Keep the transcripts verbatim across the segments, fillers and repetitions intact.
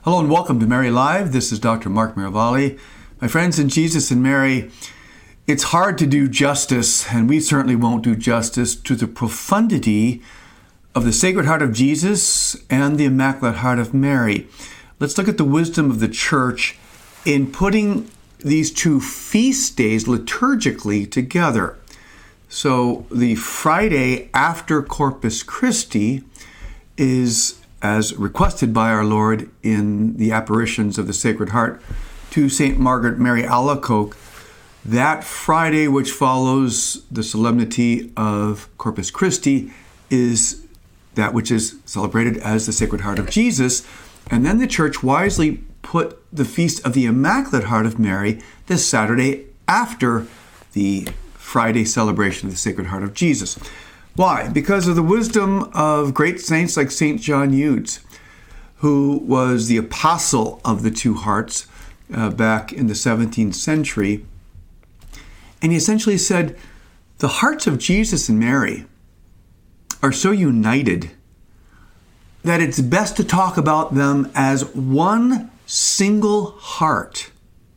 Hello and welcome to Mary Live. This is Doctor Mark Miravalli. My friends in Jesus and Mary, it's hard to do justice, and we certainly won't do justice to the profundity of the Sacred Heart of Jesus and the Immaculate Heart of Mary. Let's look at the wisdom of the Church in putting these two feast days liturgically together. So the Friday after Corpus Christi is, as requested by our Lord in the apparitions of the Sacred Heart to Saint Margaret Mary Alacoque, that Friday which follows the solemnity of Corpus Christi is that which is celebrated as the Sacred Heart of Jesus. And then the Church wisely put the Feast of the Immaculate Heart of Mary this Saturday after the Friday celebration of the Sacred Heart of Jesus. Why? Because of the wisdom of great saints like Saint John Eudes, who was the apostle of the two hearts uh, back in the seventeenth century. And he essentially said, the hearts of Jesus and Mary are so united that it's best to talk about them as one single heart.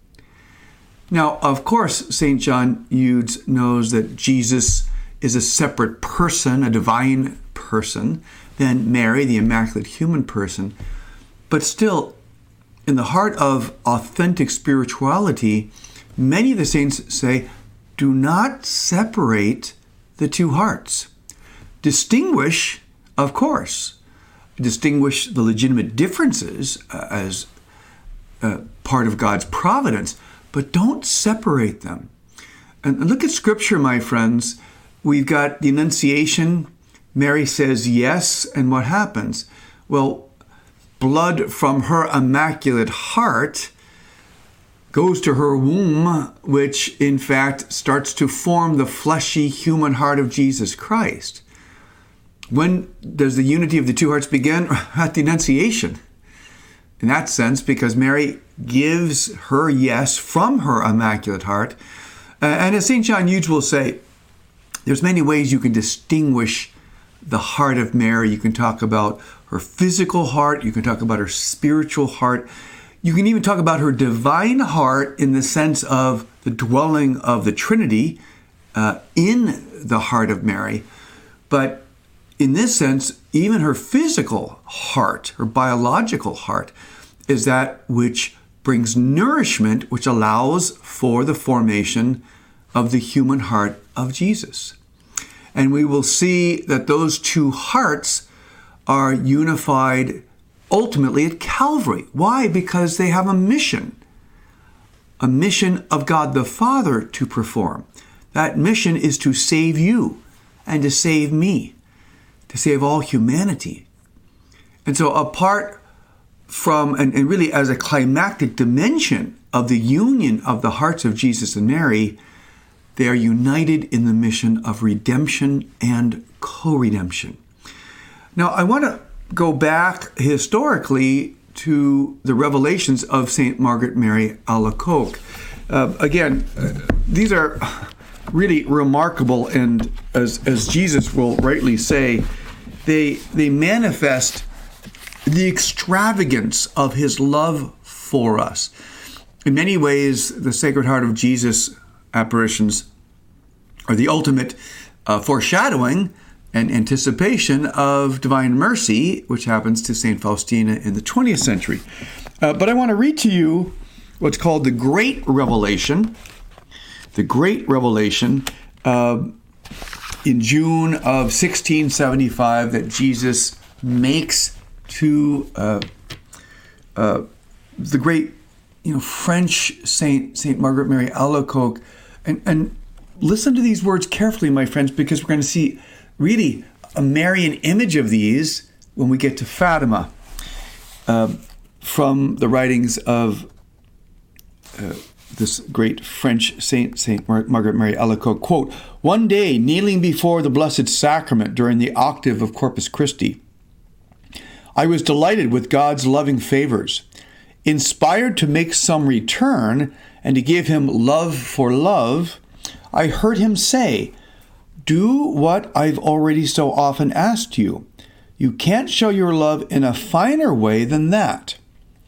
Now, of course, Saint John Eudes knows that Jesus is a separate person, a divine person, than Mary, the Immaculate human person. But still, in the heart of authentic spirituality, many of the saints say, do not separate the two hearts. Distinguish, of course, distinguish the legitimate differences uh, as uh, part of God's providence, but don't separate them. And look at Scripture, my friends. We've got the Annunciation. Mary says yes, and what happens? Well, blood from her Immaculate Heart goes to her womb, which in fact starts to form the fleshy human heart of Jesus Christ. When does the unity of the two hearts begin? At the Annunciation. In that sense, because Mary gives her yes from her Immaculate Heart. Uh, and as Saint John Eudes will say, there's many ways you can distinguish the heart of Mary. You can talk about her physical heart. You can talk about her spiritual heart. You can even talk about her divine heart in the sense of the dwelling of the Trinity uh, in the heart of Mary. But in this sense, even her physical heart, her biological heart, is that which brings nourishment, which allows for the formation of the human heart of Jesus. And we will see that those two hearts are unified ultimately at Calvary. Why? Because they have a mission, a mission of God the Father to perform. That mission is to save you and to save me, to save all humanity. And so apart from, and, and really as a climactic dimension of the union of the hearts of Jesus and Mary, they are united in the mission of redemption and co-redemption. Now, I want to go back historically to the revelations of Saint Margaret Mary Alacoque. Uh, again, uh, these are really remarkable, and as, as Jesus will rightly say, they, they manifest the extravagance of his love for us. In many ways, the Sacred Heart of Jesus apparitions are the ultimate uh, foreshadowing and anticipation of divine mercy, which happens to Saint Faustina in the twentieth century. Uh, but I want to read to you what's called the Great Revelation. The Great Revelation uh, in June of sixteen seventy-five that Jesus makes to uh, uh, the great, you know, French saint, Saint Margaret Mary Alacoque. And, and listen to these words carefully, my friends, because we're going to see really a Marian image of these when we get to Fatima uh, from the writings of uh, this great French saint, Saint Mar- Margaret Mary Alacoque. Quote, one day, kneeling before the Blessed Sacrament during the octave of Corpus Christi, I was delighted with God's loving favors. Inspired to make some return and to give him love for love, I heard him say, do what I've already so often asked you. You can't show your love in a finer way than that.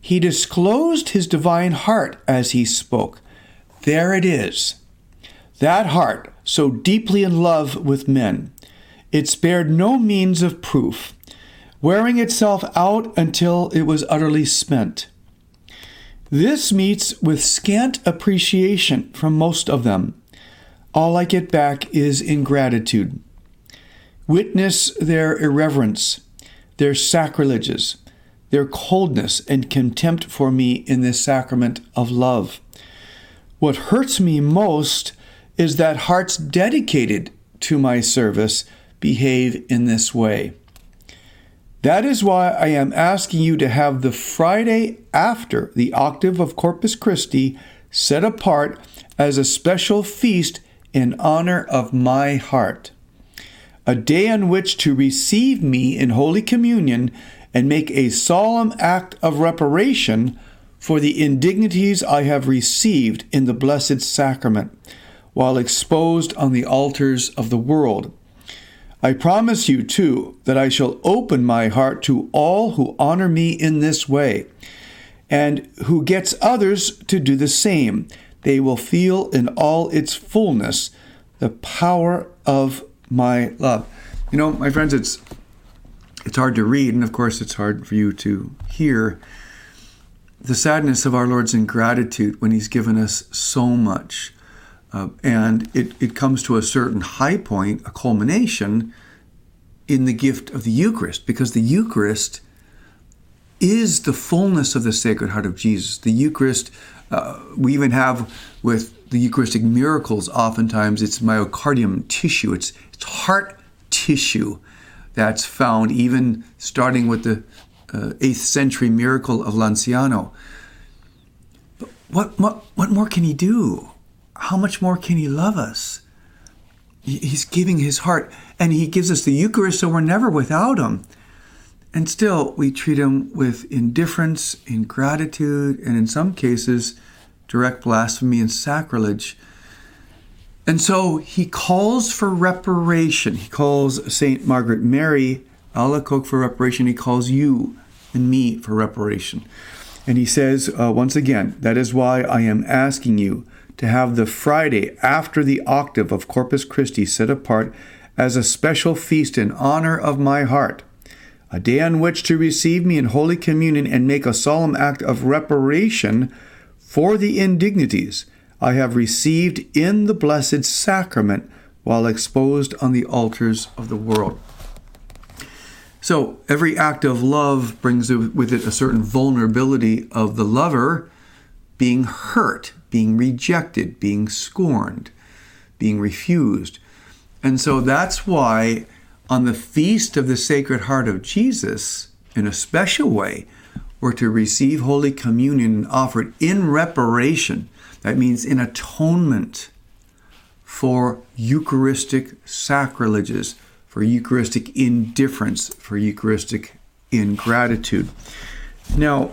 He disclosed his divine heart as he spoke. There it is. That heart, so deeply in love with men. It spared no means of proof, wearing itself out until it was utterly spent. This meets with scant appreciation from most of them. All I get back is ingratitude. Witness their irreverence, their sacrileges, their coldness and contempt for me in this sacrament of love. What hurts me most is that hearts dedicated to my service behave in this way. That is why I am asking you to have the Friday after the octave of Corpus Christi set apart as a special feast in honor of my heart, a day on which to receive me in Holy Communion and make a solemn act of reparation for the indignities I have received in the Blessed Sacrament, while exposed on the altars of the world. I promise you, too, that I shall open my heart to all who honor me in this way, and who gets others to do the same. They will feel in all its fullness the power of my love. You know, my friends, it's it's hard to read, and of course it's hard for you to hear the sadness of our Lord's ingratitude when he's given us so much. Uh, and it, it comes to a certain high point, a culmination, in the gift of the Eucharist, because the Eucharist is the fullness of the Sacred Heart of Jesus. The Eucharist, uh, we even have with the Eucharistic miracles, oftentimes it's myocardium tissue, it's, it's heart tissue that's found, even starting with the uh, eighth century miracle of Lanciano. But what, what, what more can he do? How much more can he love us? He's giving his heart, and he gives us the Eucharist, so we're never without him. And still, we treat him with indifference, ingratitude, and in some cases, direct blasphemy and sacrilege. And so he calls for reparation. He calls Saint Margaret Mary Alacoque for reparation. He calls you and me for reparation. And he says, uh, once again, that is why I am asking you to have the Friday after the octave of Corpus Christi set apart as a special feast in honor of my heart, a day on which to receive me in Holy Communion and make a solemn act of reparation for the indignities I have received in the Blessed Sacrament while exposed on the altars of the world. So every act of love brings with it a certain vulnerability of the lover being hurt, being rejected, being scorned, being refused. And so that's why on the Feast of the Sacred Heart of Jesus, in a special way, we're to receive Holy Communion and offer it in reparation. That means in atonement for Eucharistic sacrileges, for Eucharistic indifference, for Eucharistic ingratitude. Now,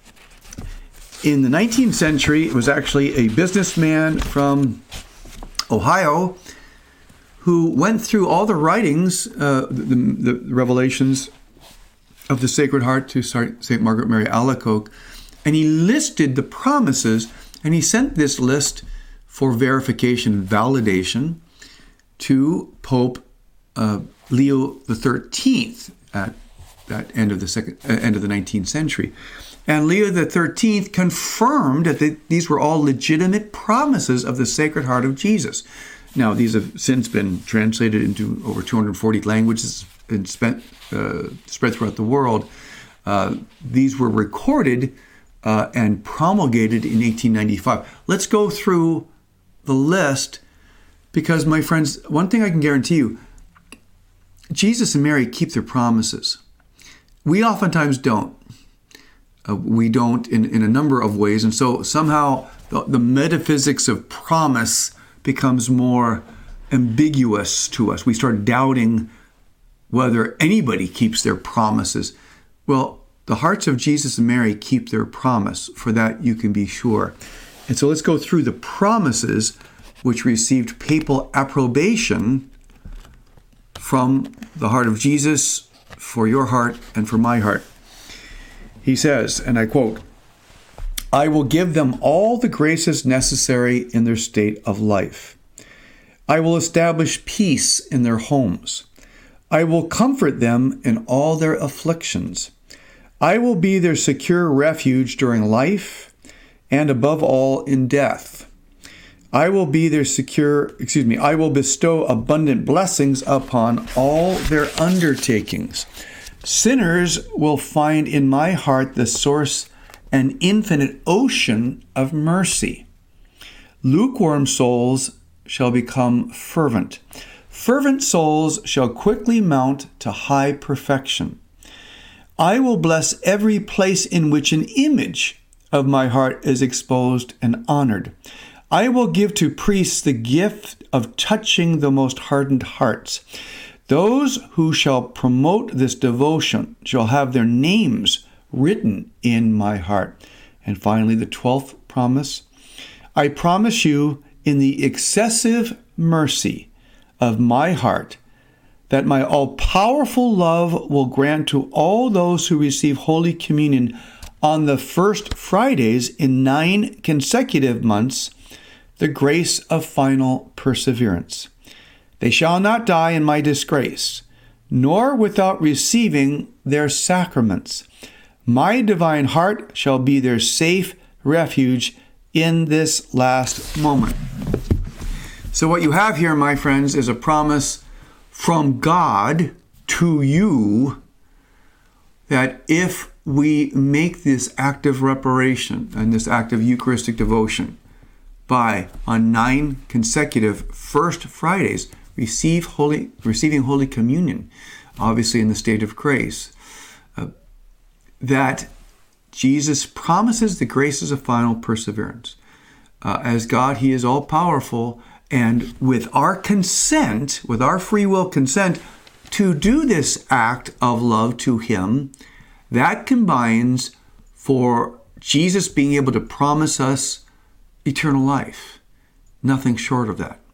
in the nineteenth century, it was actually a businessman from Ohio who went through all the writings, uh, the, the revelations of the Sacred Heart to Saint Margaret Mary Alacoque, and he listed the promises, and he sent this list for verification and validation to Pope uh, Leo the thirteenth at that end of the second uh, end of the nineteenth century. And Leo the thirteenth confirmed that the, these were all legitimate promises of the Sacred Heart of Jesus. Now, these have since been translated into over two hundred forty languages and spent, uh, spread throughout the world. Uh, these were recorded uh, and promulgated in eighteen ninety-five. Let's go through the list because, my friends, one thing I can guarantee you, Jesus and Mary keep their promises. We oftentimes don't. Uh, we don't in, in a number of ways. And so somehow the, the metaphysics of promise becomes more ambiguous to us. We start doubting whether anybody keeps their promises. Well, the hearts of Jesus and Mary keep their promise. For that you can be sure. And so let's go through the promises which received papal approbation from the heart of Jesus for your heart and for my heart. He says, and I quote, I will give them all the graces necessary in their state of life. I will establish peace in their homes. I will comfort them in all their afflictions. I will be their secure refuge during life and above all in death. I will be their secure, excuse me, I will bestow abundant blessings upon all their undertakings. Sinners will find in my heart the source and infinite ocean of mercy. Lukewarm souls shall become fervent. Fervent souls shall quickly mount to high perfection. I will bless every place in which an image of my heart is exposed and honored. I will give to priests the gift of touching the most hardened hearts. Those who shall promote this devotion shall have their names written in my heart. And finally, the twelfth promise. I promise you in the excessive mercy of my heart that my all-powerful love will grant to all those who receive Holy Communion on the first Fridays in nine consecutive months the grace of final perseverance. They shall not die in my disgrace, nor without receiving their sacraments. My divine heart shall be their safe refuge in this last moment. So what you have here, my friends, is a promise from God to you that if we make this act of reparation and this act of Eucharistic devotion by, on nine consecutive First Fridays, receive holy, receiving Holy Communion, obviously in the state of grace, uh, that Jesus promises the graces of final perseverance. Uh, as God, He is all-powerful, and with our consent, with our free will consent, to do this act of love to Him, that combines for Jesus being able to promise us eternal life. Nothing short of that.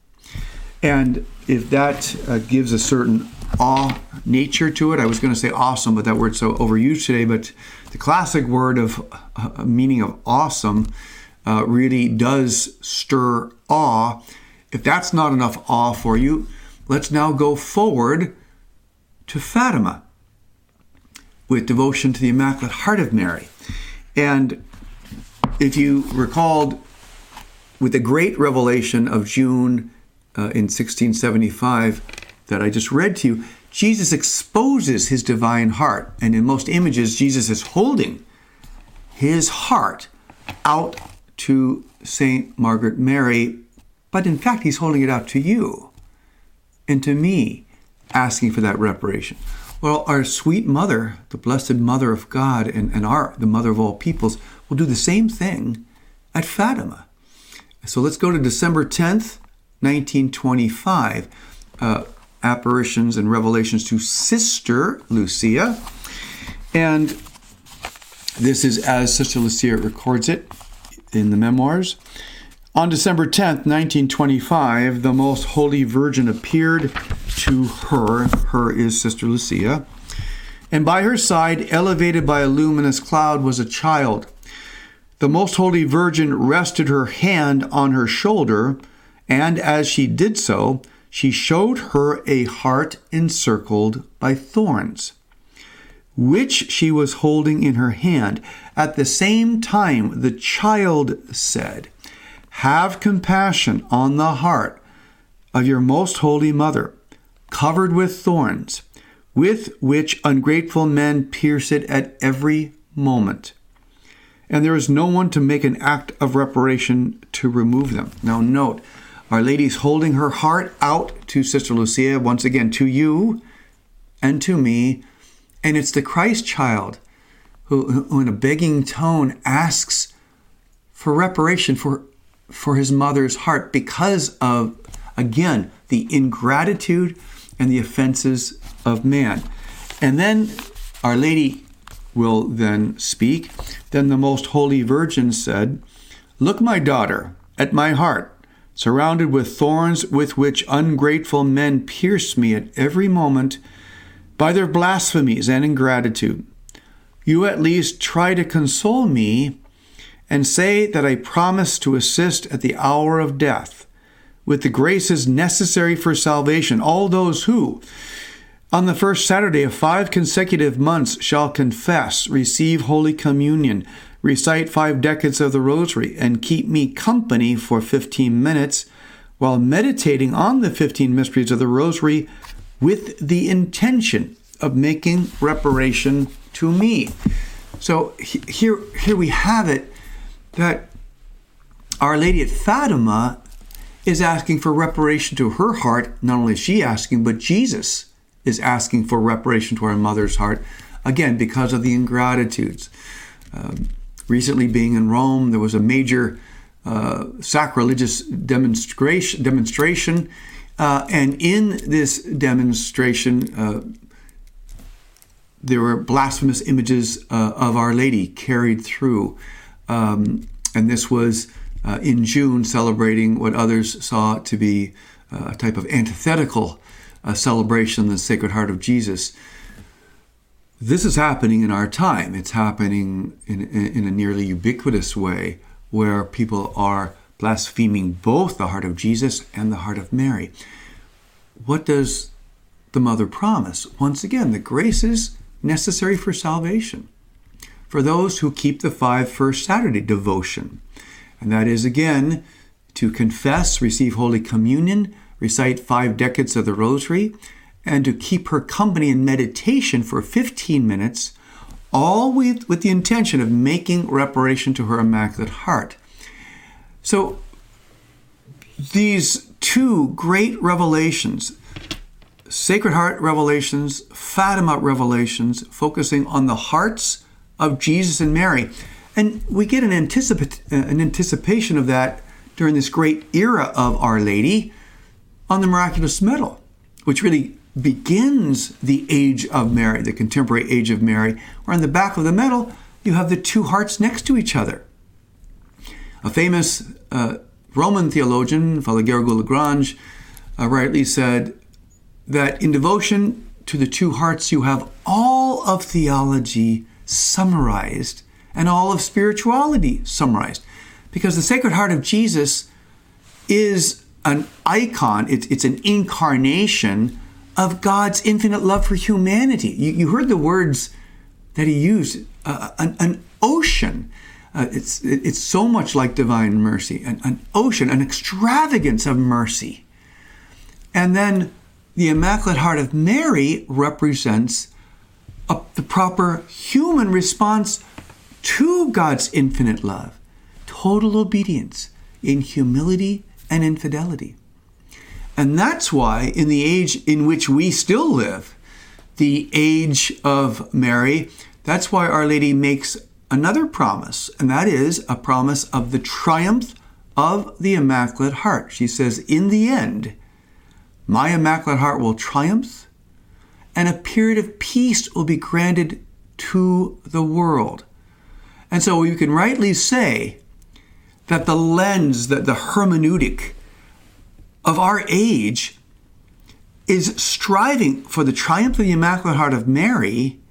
And if that uh, gives a certain awe nature to it, I was going to say awesome, but that word's so overused today, but the classic word of uh, meaning of awesome uh, really does stir awe. If that's not enough awe for you, let's now go forward to Fatima with devotion to the Immaculate Heart of Mary. And if you recalled, with the great revelation of June uh, in sixteen seventy-five that I just read to you, Jesus exposes His divine heart. And in most images, Jesus is holding His heart out to Saint Margaret Mary, but in fact, He's holding it out to you and to me, asking for that reparation. Well, our sweet mother, the blessed mother of God and, and our the mother of all peoples, will do the same thing at Fatima. So let's go to December tenth, nineteen twenty-five. Uh, apparitions and revelations to Sister Lucia. And this is as Sister Lucia records it in the memoirs. On December tenth, nineteen twenty-five, the Most Holy Virgin appeared to her. Her is Sister Lucia. And by her side, elevated by a luminous cloud, was a child. The Most Holy Virgin rested her hand on her shoulder, and as she did so, she showed her a heart encircled by thorns, which she was holding in her hand. At the same time, the child said, "Have compassion on the heart of your most holy mother, covered with thorns, with which ungrateful men pierce it at every moment. And there is no one to make an act of reparation to remove them." Now note, Our Lady's holding her heart out to Sister Lucia, once again, to you and to me. And it's the Christ child who, who in a begging tone, asks for reparation for, for his mother's heart because of, again, the ingratitude and the offenses of man. And then Our Lady will then speak. Then the Most Holy Virgin said, "Look, my daughter, at my heart, surrounded with thorns with which ungrateful men pierce me at every moment by their blasphemies and ingratitude. You at least try to console me and say that I promise to assist at the hour of death with the graces necessary for salvation all those who, on the first Saturday of five consecutive months, shall confess, receive Holy Communion, recite five decades of the Rosary, and keep me company for fifteen minutes while meditating on the fifteen mysteries of the Rosary with the intention of making reparation to me. So here, here we have it, that Our Lady at Fatima is asking for reparation to her heart. Not only is she asking, but Jesus is asking for reparation to our mother's heart, again, because of the ingratitudes. Um, recently being in Rome, there was a major uh, sacrilegious demonstration, demonstration uh, and in this demonstration, uh, there were blasphemous images uh, of Our Lady carried through. Um, and this was uh, in June, celebrating what others saw to be uh, a type of antithetical uh, celebration of the Sacred Heart of Jesus. This is happening in our time. It's happening in, in, in a nearly ubiquitous way, where people are blaspheming both the heart of Jesus and the heart of Mary. What does the Mother promise? Once again, the graces necessary for salvation for those who keep the five First Saturday devotion. And that is, again, to confess, receive Holy Communion, recite five decades of the Rosary, and to keep her company in meditation for fifteen minutes, all with, with the intention of making reparation to her Immaculate Heart. So these two great revelations, Sacred Heart revelations, Fatima revelations, focusing on the hearts of Jesus and Mary. And we get an, anticip- an anticipation of that during this great era of Our Lady on the Miraculous Medal, which really begins the age of Mary, the contemporary age of Mary, where on the back of the medal you have the two hearts next to each other. A famous uh, Roman theologian, Father Garrigou-Lagrange, uh, rightly said that in devotion to the two hearts you have all of theology summarized and all of spirituality summarized, because the Sacred Heart of Jesus is an icon, it's, it's an incarnation of God's infinite love for humanity. You, you heard the words that he used, uh, an, an ocean. Uh, it's, it's so much like divine mercy, an, an ocean, an extravagance of mercy. And then the Immaculate Heart of Mary represents a, the proper human response to God's infinite love, total obedience in humility and in fidelity. And that's why in the age in which we still live, the age of Mary, that's why Our Lady makes another promise, and that is a promise of the triumph of the Immaculate Heart. She says, in the end, my Immaculate Heart will triumph, and a period of peace will be granted to the world. And so you can rightly say that the lens, that the hermeneutic of our age is striving for the triumph of the Immaculate Heart of Mary,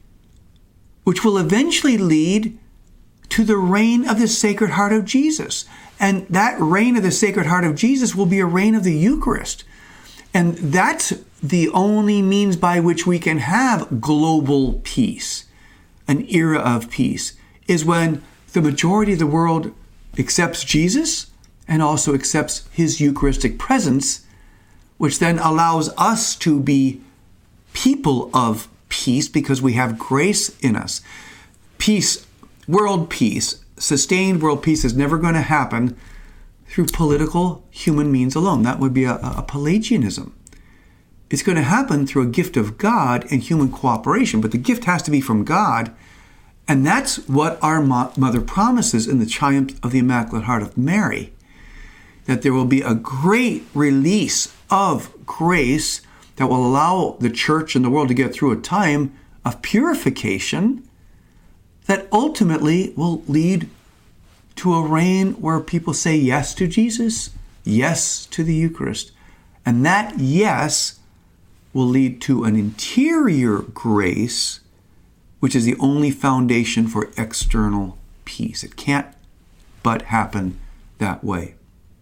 which will eventually lead to the reign of the Sacred Heart of Jesus. And that reign of the Sacred Heart of Jesus will be a reign of the Eucharist. And that's the only means by which we can have global peace, an era of peace, is when the majority of the world accepts Jesus and also accepts his Eucharistic presence, which then allows us to be people of peace because we have grace in us. Peace, world peace, sustained world peace is never going to happen through political human means alone. That would be a, a Pelagianism. It's going to happen through a gift of God and human cooperation, but the gift has to be from God. And that's what our Mother promises in the triumph of the Immaculate Heart of Mary, that there will be a great release of grace that will allow the church and the world to get through a time of purification that ultimately will lead to a reign where people say yes to Jesus, yes to the Eucharist. And that yes will lead to an interior grace, which is the only foundation for external peace. It can't but happen that way.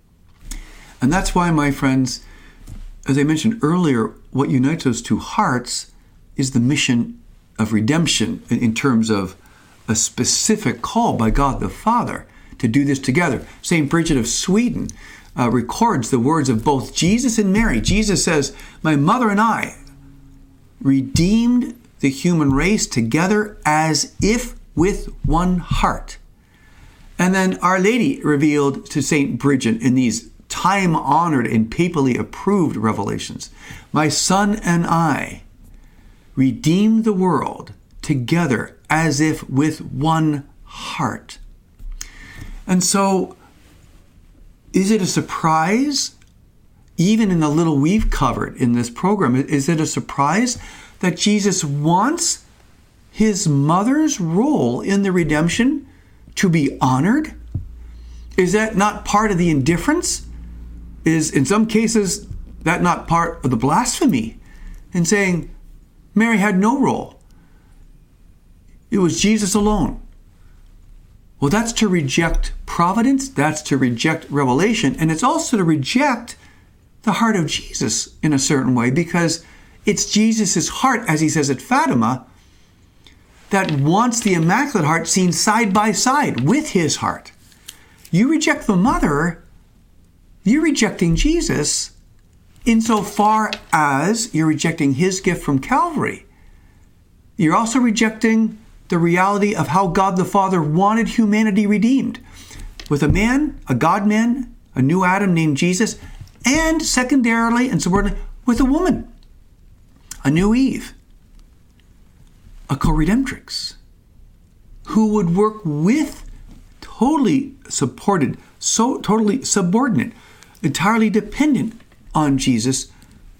And that's why, my friends, as I mentioned earlier, what unites those two hearts is the mission of redemption in terms of a specific call by God the Father to do this together. Saint Bridget of Sweden uh, records the words of both Jesus and Mary. Jesus says, "My mother and I redeemed the human race together as if with one heart." And then Our Lady revealed to Saint Bridget in these time-honored and papally approved revelations, "My Son and I redeemed the world together as if with one heart." And so, is it a surprise, even in the little we've covered in this program, is it a surprise that Jesus wants his mother's role in the redemption to be honored? Is that not part of the indifference? Is, in some cases, that not part of the blasphemy in saying Mary had no role? It was Jesus alone. Well, that's to reject providence, that's to reject revelation, and it's also to reject the heart of Jesus in a certain way, because it's Jesus' heart, as he says at Fatima, that wants the Immaculate Heart seen side by side with his heart. You reject the mother, you're rejecting Jesus insofar as you're rejecting his gift from Calvary. You're also rejecting the reality of how God the Father wanted humanity redeemed, with a man, a God-man, a new Adam named Jesus, and secondarily and subordinately with a woman, a new Eve, a co-redemptrix, who would work with, totally supported, so totally subordinate, entirely dependent on Jesus,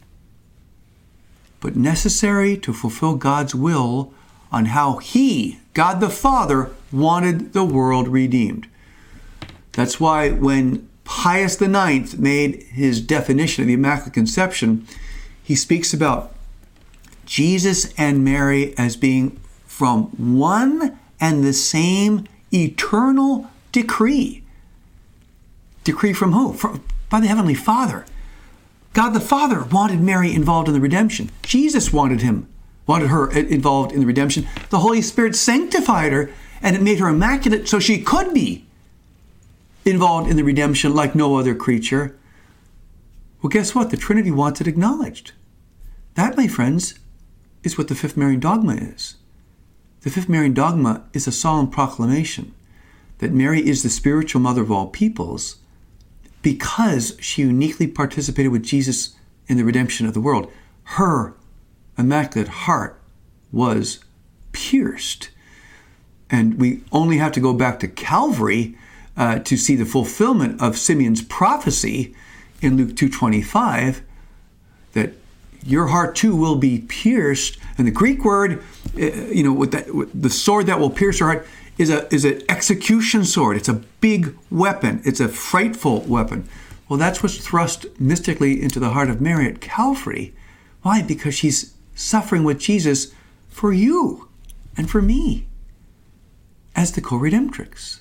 but necessary to fulfill God's will on how he, God the Father, wanted the world redeemed. That's why when Pius the Ninth made his definition of the Immaculate Conception, he speaks about Jesus and Mary as being from one and the same eternal decree. Decree from who? From, by the Heavenly Father. God the Father wanted Mary involved in the redemption. Jesus wanted him, wanted her involved in the redemption. The Holy Spirit sanctified her, and it made her immaculate so she could be involved in the redemption like no other creature. Well, guess what? The Trinity wants it acknowledged. That, my friends, is what the Fifth Marian Dogma is. The Fifth Marian Dogma is a solemn proclamation that Mary is the spiritual mother of all peoples because she uniquely participated with Jesus in the redemption of the world. Her Immaculate Heart was pierced. And we only have to go back to Calvary uh, to see the fulfillment of Simeon's prophecy in Luke two twenty-five, that your heart too will be pierced. And the Greek word, uh, you know, with, that, with the sword that will pierce your heart is a is an execution sword. It's a big weapon. It's a frightful weapon. Well, that's what's thrust mystically into the heart of Mary at Calvary. Why? Because she's suffering with Jesus for you and for me as the co-redemptrix.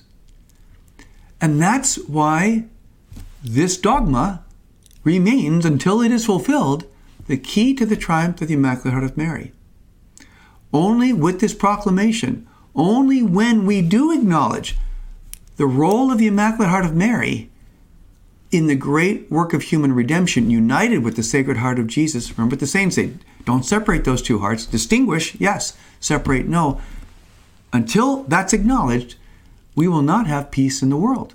And that's why this dogma remains, until it is fulfilled, the key to the triumph of the Immaculate Heart of Mary. Only with this proclamation, only when we do acknowledge the role of the Immaculate Heart of Mary in the great work of human redemption, united with the Sacred Heart of Jesus. Remember what the saints say, don't separate those two hearts. Distinguish, yes. Separate, no. Until that's acknowledged, we will not have peace in the world.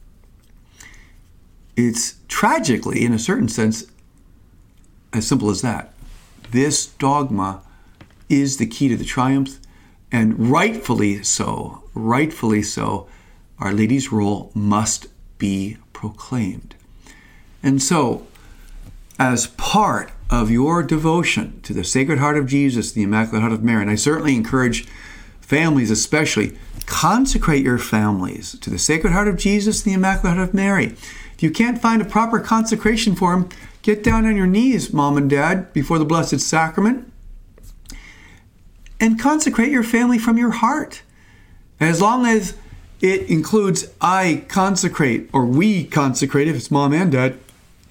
It's tragically, in a certain sense, as simple as that. This dogma is the key to the triumph, and rightfully so, rightfully so, Our Lady's role must be proclaimed. And so, as part of your devotion to the Sacred Heart of Jesus, the Immaculate Heart of Mary, and I certainly encourage families especially, consecrate your families to the Sacred Heart of Jesus, the Immaculate Heart of Mary. If you can't find a proper consecration for them, get down on your knees, Mom and Dad, before the Blessed Sacrament, and consecrate your family from your heart. As long as It includes I consecrate, or we consecrate, if it's mom and dad,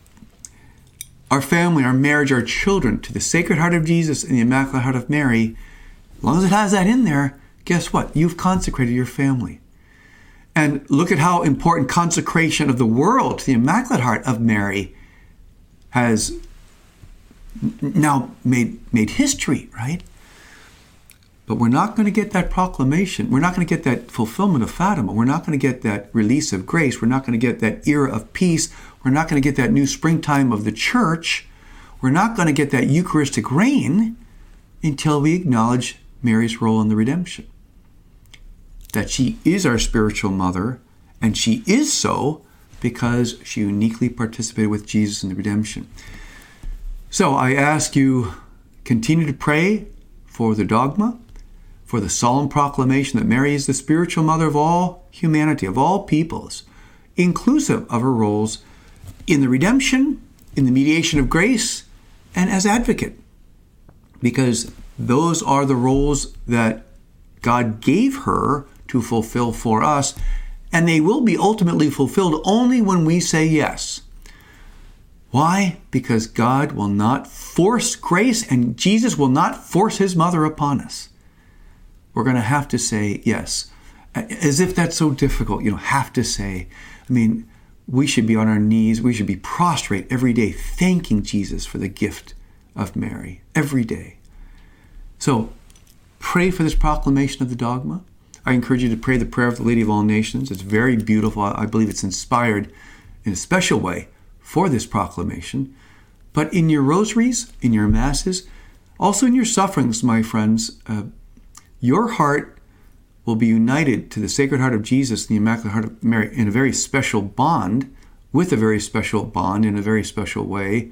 our family, our marriage, our children to the Sacred Heart of Jesus and the Immaculate Heart of Mary. As long as it has that in there, guess what? You've consecrated your family. And look at how important consecration of the world to the Immaculate Heart of Mary has now made, made history, right? But we're not going to get that proclamation. We're not going to get that fulfillment of Fatima. We're not going to get that release of grace. We're not going to get that era of peace. We're not going to get that new springtime of the church. We're not going to get that Eucharistic reign until we acknowledge Mary's role in the redemption. That she is our spiritual mother, and she is so because she uniquely participated with Jesus in the redemption. So I ask you, continue to pray for the dogma, for the solemn proclamation that Mary is the spiritual mother of all humanity, of all peoples, inclusive of her roles in the redemption, in the mediation of grace, and as advocate. Because those are the roles that God gave her to fulfill for us, and they will be ultimately fulfilled only when we say yes. Why? Because God will not force grace, and Jesus will not force his mother upon us. We're going to have to say yes. As if that's so difficult, you know, have to say. I mean, we should be on our knees. We should be prostrate every day, thanking Jesus for the gift of Mary every day. So pray for this proclamation of the dogma. I encourage you to pray the prayer of the Lady of All Nations. It's very beautiful. I believe it's inspired in a special way for this proclamation. But in your rosaries, in your masses, also in your sufferings, my friends, uh, your heart will be united to the Sacred Heart of Jesus and the Immaculate Heart of Mary in a very special bond, with a very special bond in a very special way,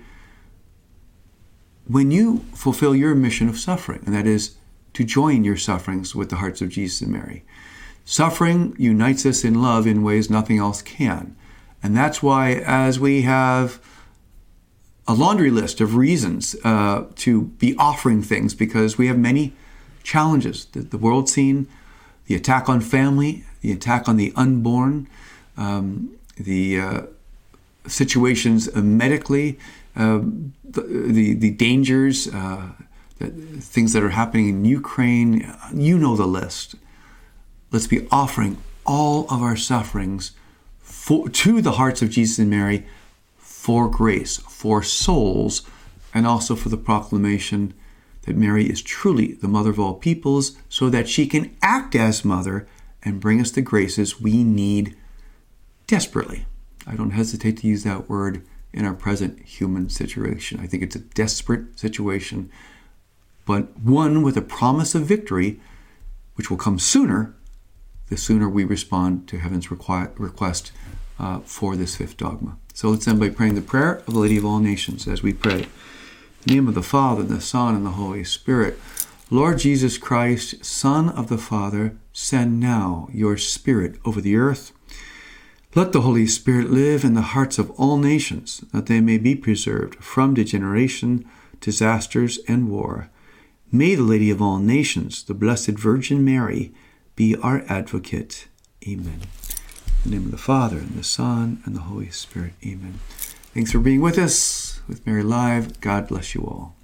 when you fulfill your mission of suffering, and that is to join your sufferings with the hearts of Jesus and Mary. Suffering unites us in love in ways nothing else can. And that's why, as we have a laundry list of reasons uh, to be offering things, because we have many challenges. The, the world scene, the attack on family, the attack on the unborn, um, the uh, situations uh, medically, uh, the, the, the dangers, uh, the things that are happening in Ukraine, you know the list. Let's be offering all of our sufferings for, to the hearts of Jesus and Mary for grace, for souls, and also for the proclamation that Mary is truly the mother of all peoples, so that she can act as mother and bring us the graces we need desperately. I don't hesitate to use that word in our present human situation. I think it's a desperate situation, but one with a promise of victory, which will come sooner, the sooner we respond to heaven's requi- request uh, for this fifth dogma. So let's end by praying the prayer of the Lady of All Nations as we pray. In the name of the Father, and the Son, and the Holy Spirit. Lord Jesus Christ, Son of the Father, send now your Spirit over the earth. Let the Holy Spirit live in the hearts of all nations, that they may be preserved from degeneration, disasters, and war. May the Lady of All Nations, the Blessed Virgin Mary, be our advocate. Amen. In the name of the Father, and the Son, and the Holy Spirit. Amen. Thanks for being with us with Mary Live. God bless you all.